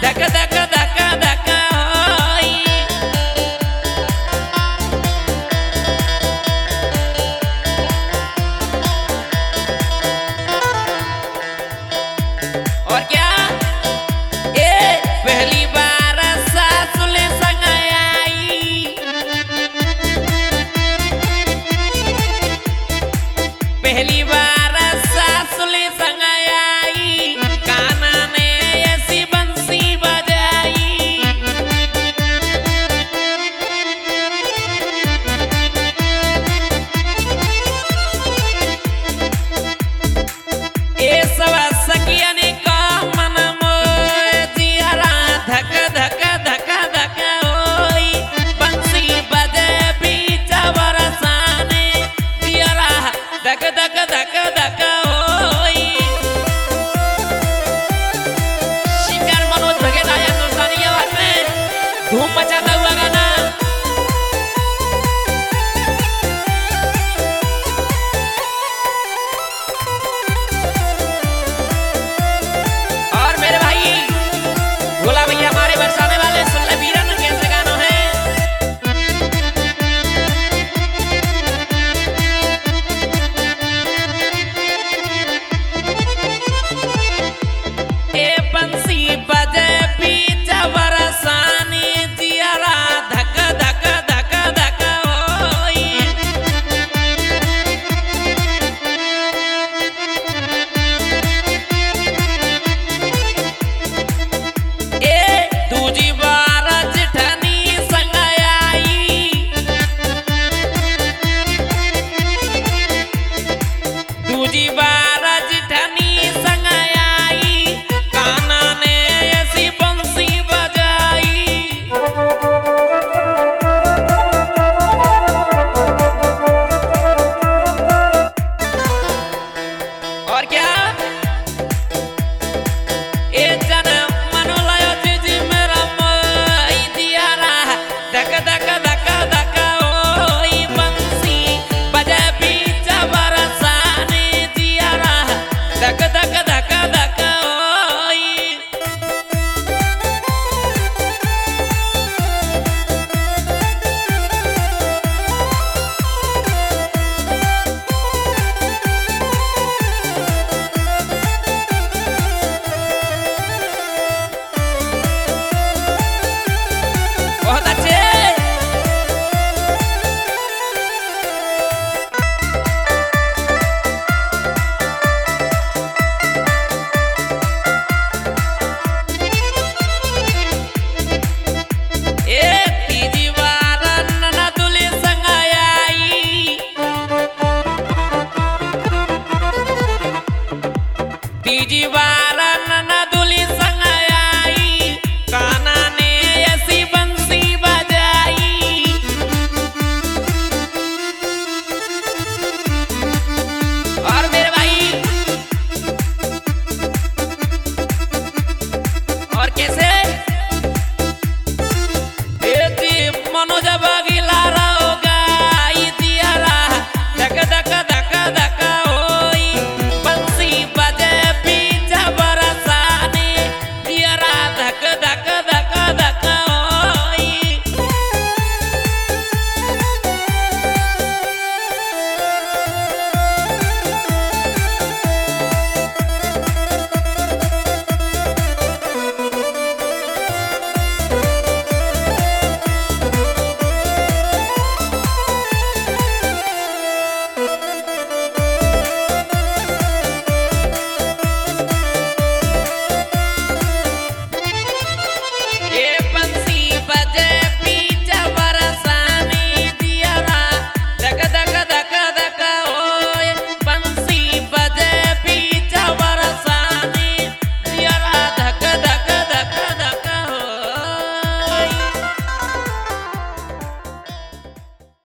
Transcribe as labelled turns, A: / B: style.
A: धक धक धक धक होई। और क्या पहली बार सासुले संग आई, पहली बार सासुले संग आई, कान्हा ने ऐसी बंसी बजाई। ए सब सखिया ने धक धक धक धक होई। सिंगर मनोज भगत आया हिंदुस्तानी आवाज में धूम मचाता हुआ गाना। और मेरे भाई भोला भैया हमारे बरसाने वाले सुन ले वीरन कैसे गानों है। बंसी बजे पीछे बरसाने जियारा धक धक धक धक होई। दूजी बार जेठानी संग आई, दूजी बार जेठानी संग आई, कान्हा ने ऐसी बंसी बजाई। और क्या जन मनोलयो जी मेरा मई दियारा धक धक धक धक होई। बंसी बजे पीछे बरसाने दियारा धक धक धक धक होई। बहुत अच्छे। तीजी बार ननदुली संग आई, तीजी बार ननदुली संग आई, कान्हा ने ऐसी बंसी बजाई। और मेरे भाई और कैसे मनोज बगिला रहोगा दियारा धक धक धक धक होई। बंसी बजे पीछे बरसाने दियारा धक धक